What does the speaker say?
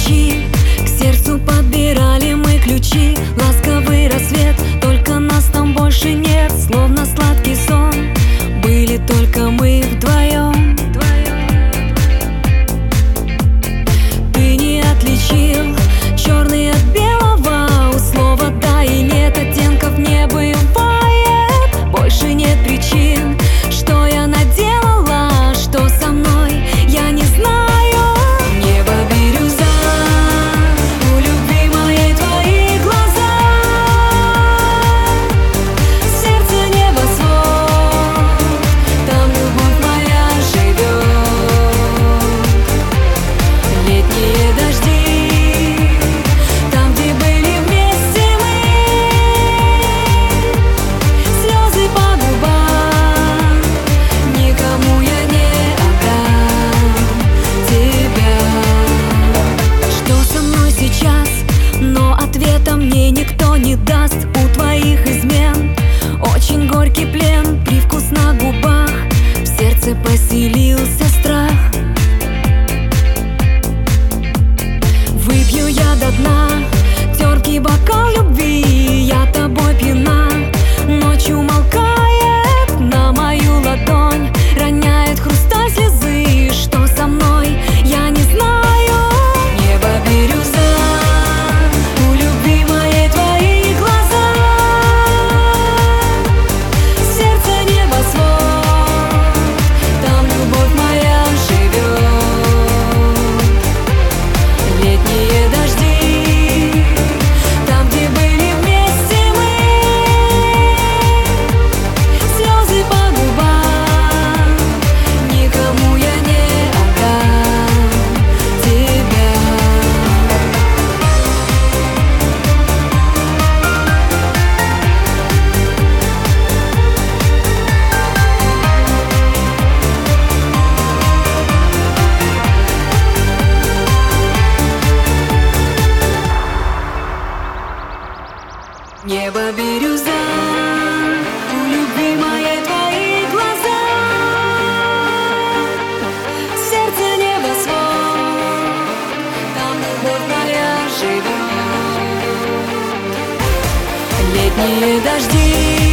ночи к сердцу подбирали мы ключи. Ласковый рассвет, только нас там больше нет. Словно сладкий сон, были только мы вдвоем. Ты не отличил черный от белого. У слова да и нет оттенков не бывает. Больше нет причин, что я наделала, что со мной, я не знаю. Небо бирюза, у любви моей твои глаза. Сердце небосвод, там любовь моя живет. Летние дожди, там, где были вместе мы. Слезы по губам, никому я не отдам тебя. Что со мной сейчас? Но ответа мне никто не даст. У твоих измен очень горький плен, привкус на губах, в сердце поселился страх. Выпью я до дна теркий бокал любви, я тобой пьяна. Ночь умолкает на мою ладонь, роняет хрусталь слезы. Что со мной, я не знаю. Небо бирюза, у любви моей твои глаза. Сердце небосвод, там любовь моя живет. Летние дожди, там, где были вместе мы. Слезы по губам, никому я не отдам тебя. Небо бирюза, у любви моей твои глаза. Сердце небосвод, там любовь моя живет. Летние дожди,